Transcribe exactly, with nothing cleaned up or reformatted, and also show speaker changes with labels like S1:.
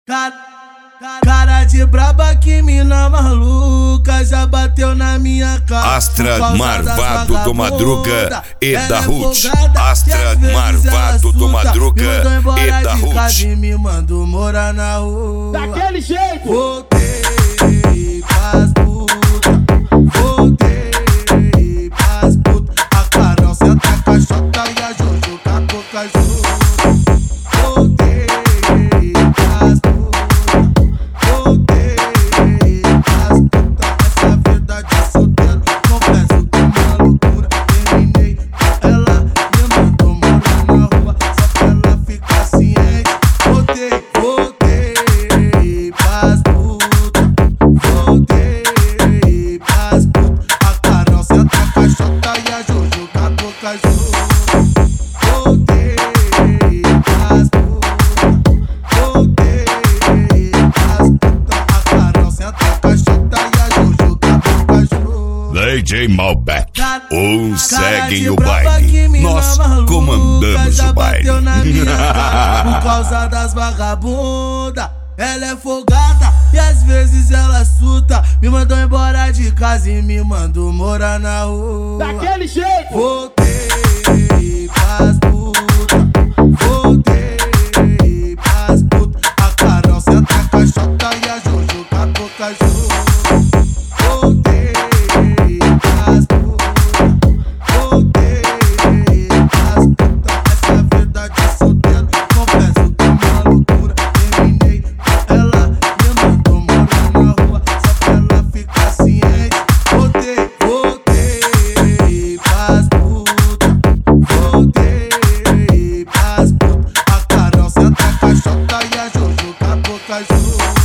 S1: Cara, cara de braba, que mina maluca, já bateu na minha cara.
S2: Astra Marvado do Madruga e da Ruth. Astra Marvado do Madruga e da Ruth.
S1: Me mandou morar na rua.
S3: Daquele jeito.
S1: Voltei pras puta, voltei pras puta. A Carol senta a caixota e a Jojo com a boca junto. Voltei pras puta, voltei pras puta. Essa vida de solteiro, confesso que é uma loucura. Terminei com ela, me mandou morar na rua, só pra ela ficar ciente. Voltei, voltei pras puta, voltei pras puta. A Carol senta a caixota e a Jojo com a boca junto. Voltei pras puta, voltei pras puta. A Carol senta a caixota e a Jojo com a boca junto.
S2: D J Malbec, uns
S1: Cara
S2: seguem
S1: de
S2: o
S1: braba,
S2: baile,
S1: que mina
S2: nós
S1: maluca,
S2: comandamos
S1: já
S2: o baile.
S1: bateu na minha cara por causa das vagabundas. Ela é folgada e às vezes ela suta. Me mandou embora de casa e me mandou morar na rua.
S3: Daquele jeito.
S1: Voltei pras puta, voltei pras puta. A Carol senta a caixota e a Jojo com a boca junto. Voltei pras puta, voltei pras puta. Essa vida de solteiro, confesso que é uma loucura. Terminei com ela, me mandou morar na rua, só pra ela ficar ciente. Voltei, voltei pras puta, voltei pras puta. A Carol senta a caixota e a Jojo com a boca junto.